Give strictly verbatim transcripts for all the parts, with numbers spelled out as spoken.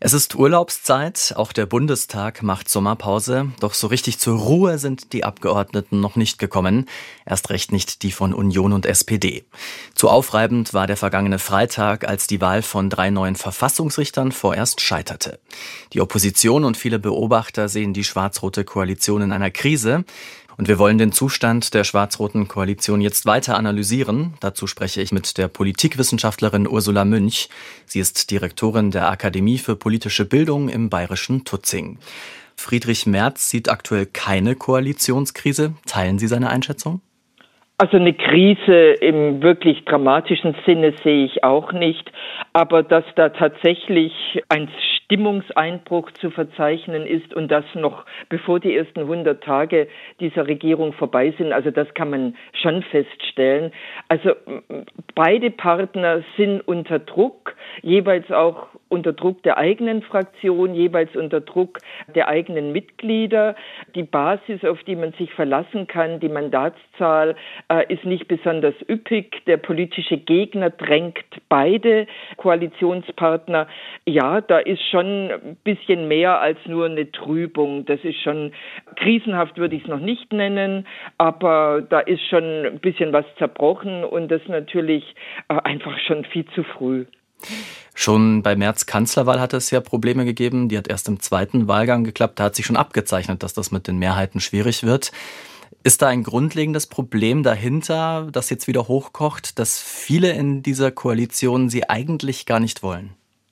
Es ist Urlaubszeit, auch der Bundestag macht Sommerpause, doch so richtig zur Ruhe sind die Abgeordneten noch nicht gekommen, erst recht nicht die von Union und S P D. Zu aufreibend war der vergangene Freitag, als die Wahl von drei neuen Verfassungsrichtern vorerst scheiterte. Die Opposition und viele Beobachter sehen die schwarz-rote Koalition in einer Krise. Und wir wollen den Zustand der schwarz-roten Koalition jetzt weiter analysieren. Dazu spreche ich mit der Politikwissenschaftlerin Ursula Münch. Sie ist Direktorin der Akademie für politische Bildung im bayerischen Tutzing. Friedrich Merz sieht aktuell keine Koalitionskrise. Teilen Sie seine Einschätzung? Also eine Krise im wirklich dramatischen Sinne sehe ich auch nicht. Aber dass da tatsächlich ein Stimmungseinbruch zu verzeichnen ist und das noch bevor die ersten hundert Tage dieser Regierung vorbei sind, also das kann man schon feststellen. Also beide Partner sind unter Druck, jeweils auch unter Druck der eigenen Fraktion, jeweils unter Druck der eigenen Mitglieder. Die Basis, auf die man sich verlassen kann, die Mandatszahl, äh, ist nicht besonders üppig. Der politische Gegner drängt beide Koalitionspartner. Ja, da ist schon ein bisschen mehr als nur eine Trübung. Das ist schon krisenhaft, würde ich es noch nicht nennen, aber da ist schon ein bisschen was zerbrochen und das natürlich äh, einfach schon viel zu früh. Schon bei Merz Kanzlerwahl hat es ja Probleme gegeben. Die hat erst im zweiten Wahlgang geklappt. Da hat sich schon abgezeichnet, dass das mit den Mehrheiten schwierig wird. Ist da ein grundlegendes Problem dahinter, das jetzt wieder hochkocht, dass viele in dieser Koalition sie eigentlich gar nicht wollen?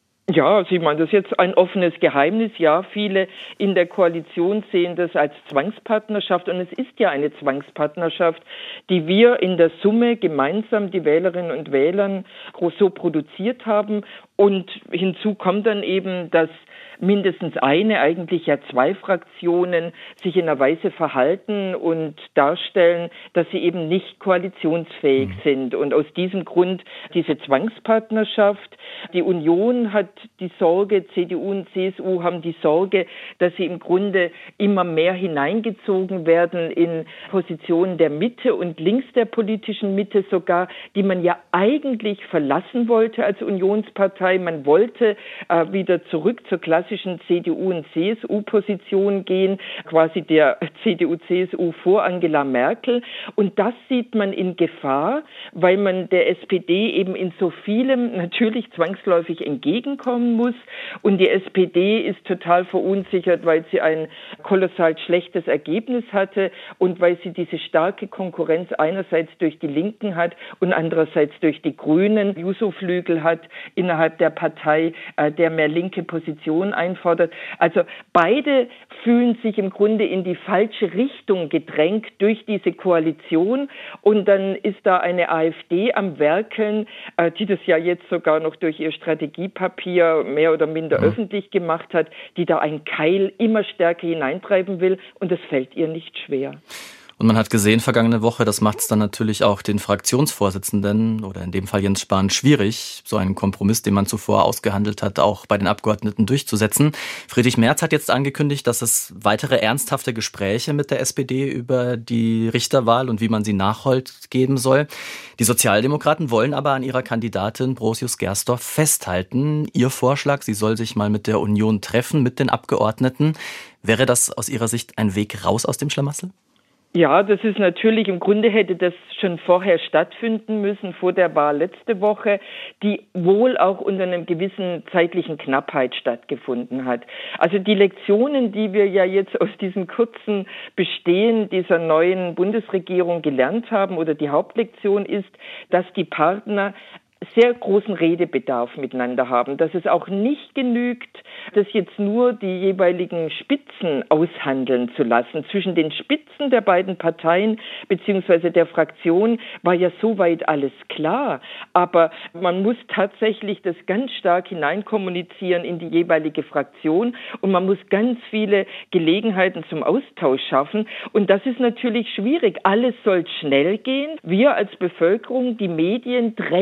Ja, Sie meinen, das ist jetzt ein offenes Geheimnis. Ja, viele in der Koalition sehen das als Zwangspartnerschaft und es ist ja eine Zwangspartnerschaft, die wir in der Summe gemeinsam, die Wählerinnen und Wähler, so produziert haben. Und hinzu kommt dann eben, dass mindestens eine, eigentlich ja zwei Fraktionen sich in einer Weise verhalten und darstellen, dass sie eben nicht koalitionsfähig mhm. sind. Und aus diesem Grund diese Zwangspartnerschaft. Die Union hat die Sorge, C D U und C S U haben die Sorge, dass sie im Grunde immer mehr hineingezogen werden in Positionen der Mitte und links der politischen Mitte sogar, die man ja eigentlich verlassen wollte als Unionspartei. Man wollte äh, wieder zurück zur klassischen C D U und C S U-Position gehen, quasi der C D U C S U vor Angela Merkel. Und das sieht man in Gefahr, weil man der S P D eben in so vielem natürlich zwangsläufig entgegenkommen muss. Und die S P D ist total verunsichert, weil sie ein kolossal schlechtes Ergebnis hatte und weil sie diese starke Konkurrenz einerseits durch die Linken hat und andererseits durch die Grünen. Juso-Flügel hat innerhalb der Partei, äh, der mehr linke Position einfordert. Also beide fühlen sich im Grunde in die falsche Richtung gedrängt durch diese Koalition und dann ist da eine AfD am Werkeln, äh, die das ja jetzt sogar noch durch ihr Strategiepapier mehr oder minder mhm. öffentlich gemacht hat, die da einen Keil immer stärker hineintreiben will und das fällt ihr nicht schwer. Und man hat gesehen vergangene Woche, das macht es dann natürlich auch den Fraktionsvorsitzenden oder in dem Fall Jens Spahn schwierig, so einen Kompromiss, den man zuvor ausgehandelt hat, auch bei den Abgeordneten durchzusetzen. Friedrich Merz hat jetzt angekündigt, dass es weitere ernsthafte Gespräche mit der S P D über die Richterwahl und wie man sie nachholt geben soll. Die Sozialdemokraten wollen aber an ihrer Kandidatin Brosius Gersdorf festhalten. Ihr Vorschlag, sie soll sich mal mit der Union treffen, mit den Abgeordneten. Wäre das aus Ihrer Sicht ein Weg raus aus dem Schlamassel? Ja, das ist natürlich, im Grunde hätte das schon vorher stattfinden müssen, vor der Wahl letzte Woche, die wohl auch unter einer gewissen zeitlichen Knappheit stattgefunden hat. Also die Lektionen, die wir ja jetzt aus diesem kurzen Bestehen dieser neuen Bundesregierung gelernt haben, oder die Hauptlektion ist, dass die Partner sehr großen Redebedarf miteinander haben, dass es auch nicht genügt, das jetzt nur die jeweiligen Spitzen aushandeln zu lassen. Zwischen den Spitzen der beiden Parteien beziehungsweise der Fraktion war ja soweit alles klar, aber man muss tatsächlich das ganz stark hineinkommunizieren in die jeweilige Fraktion und man muss ganz viele Gelegenheiten zum Austausch schaffen und das ist natürlich schwierig. Alles soll schnell gehen. Wir als Bevölkerung, die Medien drängen ja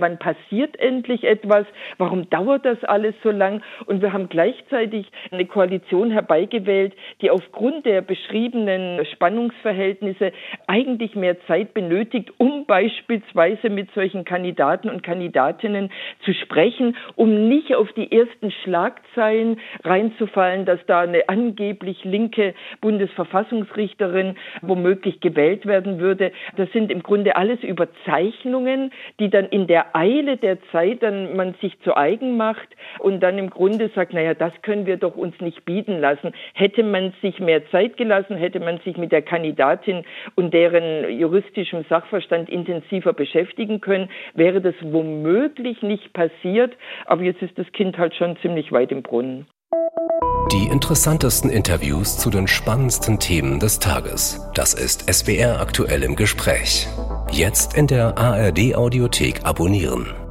wann passiert endlich etwas, warum dauert das alles so lang? Und wir haben gleichzeitig eine Koalition herbeigewählt, die aufgrund der beschriebenen Spannungsverhältnisse eigentlich mehr Zeit benötigt, um beispielsweise mit solchen Kandidaten und Kandidatinnen zu sprechen, um nicht auf die ersten Schlagzeilen reinzufallen, dass da eine angeblich linke Bundesverfassungsrichterin womöglich gewählt werden würde. Das sind im Grunde alles Überzeichnungen, die dann in der Eile der Zeit dann man sich zu eigen macht und dann im Grunde sagt, naja, das können wir doch uns nicht bieten lassen. Hätte man sich mehr Zeit gelassen, hätte man sich mit der Kandidatin und deren juristischem Sachverstand intensiver beschäftigen können, wäre das womöglich nicht passiert. Aber jetzt ist das Kind halt schon ziemlich weit im Brunnen. Die interessantesten Interviews zu den spannendsten Themen des Tages. Das ist S W R aktuell im Gespräch. Jetzt in der A R D Audiothek abonnieren.